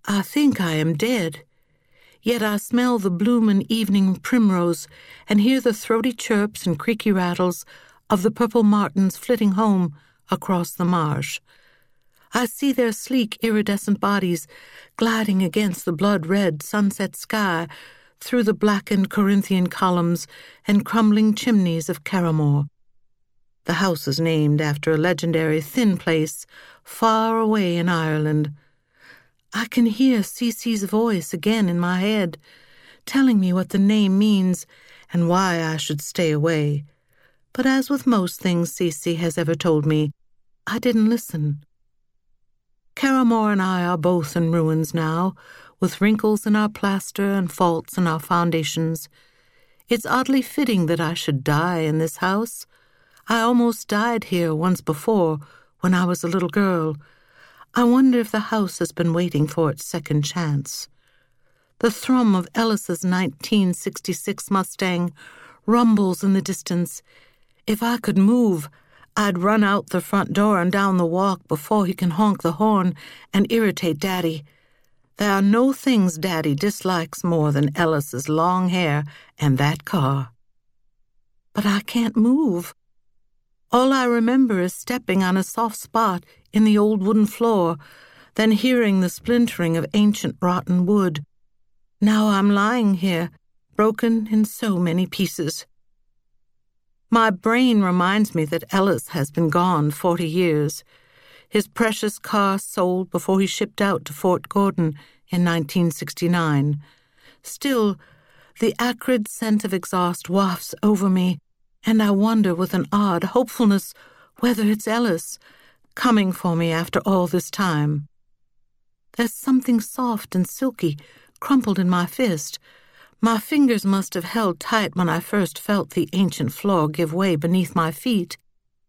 I think I am dead. Yet I smell the bloomin' evening primrose and hear the throaty chirps and creaky rattles of the purple martins flitting home across the marsh. I see their sleek, iridescent bodies gliding against the blood-red sunset sky through the blackened Corinthian columns and crumbling chimneys of Carramore. The house is named after a legendary thin place far away in Ireland. I can hear Cece's voice again in my head, telling me what the name means and why I should stay away. But as with most things Cece has ever told me, I didn't listen. Carramore and I are both in ruins now, with wrinkles in our plaster and faults in our foundations. It's oddly fitting that I should die in this house. I almost died here once before, when I was a little girl. I wonder if the house has been waiting for its second chance. The thrum of Ellis's 1966 Mustang rumbles in the distance. If I could move, I'd run out the front door and down the walk before he can honk the horn and irritate Daddy. There are no things Daddy dislikes more than Ellis's long hair and that car. But I can't move. All I remember is stepping on a soft spot in the old wooden floor, then hearing the splintering of ancient rotten wood. Now I'm lying here, broken in so many pieces. My brain reminds me that Ellis has been gone 40 years. His precious car sold before he shipped out to Fort Gordon in 1969. Still, the acrid scent of exhaust wafts over me, and I wonder with an odd hopefulness whether it's Ellis coming for me after all this time. There's something soft and silky crumpled in my fist. My fingers must have held tight when I first felt the ancient floor give way beneath my feet.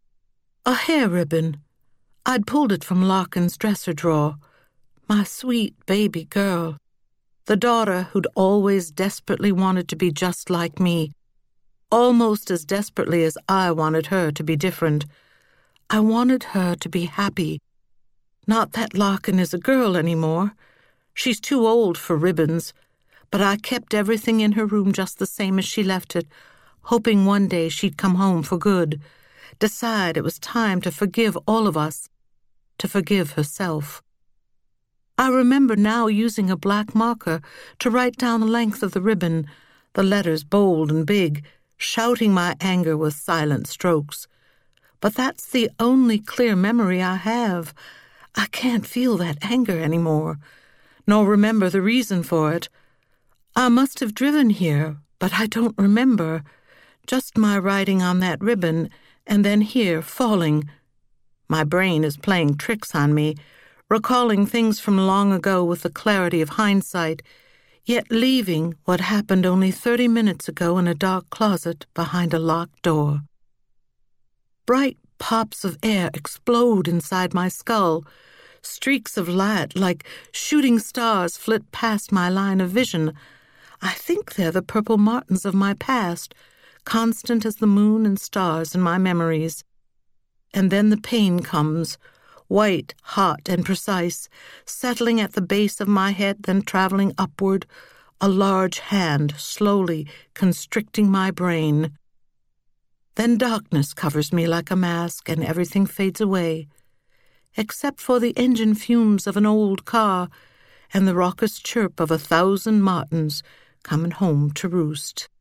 A hair ribbon. I'd pulled it from Larkin's dresser drawer. My sweet baby girl. The daughter who'd always desperately wanted to be just like me, almost as desperately as I wanted her to be different. I wanted her to be happy. Not that Larkin is a girl anymore. She's too old for ribbons. But I kept everything in her room just the same as she left it, hoping one day she'd come home for good, decide it was time to forgive all of us, to forgive herself. I remember now using a black marker to write down the length of the ribbon, the letters bold and big, shouting my anger with silent strokes. But that's the only clear memory I have. I can't feel that anger anymore, nor remember the reason for it. I must have driven here, but I don't remember. Just my writing on that ribbon, and then here, falling. My brain is playing tricks on me, recalling things from long ago with the clarity of hindsight, yet leaving what happened only 30 minutes ago in a dark closet behind a locked door. Bright pops of air explode inside my skull. Streaks of light like shooting stars flit past my line of vision. I think they're the purple martins of my past, constant as the moon and stars in my memories. And then the pain comes, white, hot, and precise, settling at the base of my head, then traveling upward, a large hand slowly constricting my brain. Then darkness covers me like a mask, and everything fades away, except for the engine fumes of an old car and the raucous chirp of 1,000 martins coming home to roost.